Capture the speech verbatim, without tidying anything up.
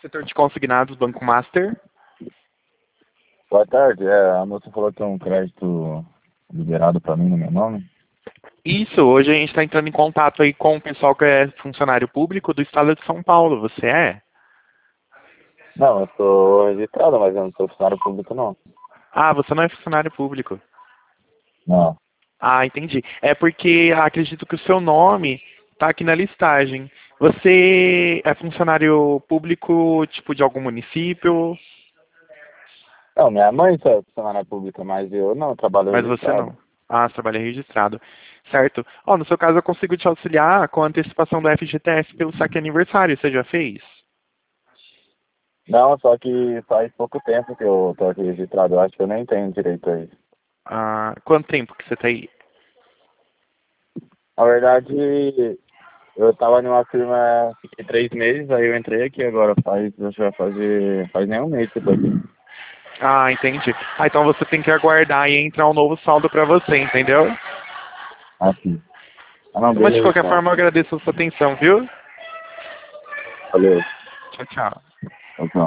setor de consignados, Banco Master. Boa tarde, é, a moça falou que tem um crédito liberado para mim no meu nome. Isso, hoje a gente está entrando em contato aí com o pessoal que é funcionário público do estado de São Paulo. Você é? Não, eu sou registrado, mas eu não sou funcionário público, não. Ah, você não é funcionário público. Não. Ah, entendi. É porque acredito que o seu nome está aqui na listagem. Você é funcionário público, tipo, de algum município, Não, minha mãe só é funcionária pública, mas eu não, eu trabalho mas você registrado. não. Ah, você trabalha registrado. Certo. Ó, no seu caso eu consigo te auxiliar com a antecipação do F G T S pelo saque aniversário. Você já fez? Não, só que faz pouco tempo que eu tô aqui registrado, eu acho que eu nem tenho direito a isso. Ah, quanto tempo que você está aí? Na verdade, eu tava numa firma, fiquei três meses, aí eu entrei aqui agora, faz, acho que vai fazer, faz nem um mês que eu tô aqui. Ah, entendi. Ah, então você tem que aguardar e entrar um novo saldo para você, entendeu? Assim. Ah, não, Mas de beleza, qualquer então. forma eu agradeço a sua atenção, viu? Valeu. Tchau, tchau. Tchau, tchau.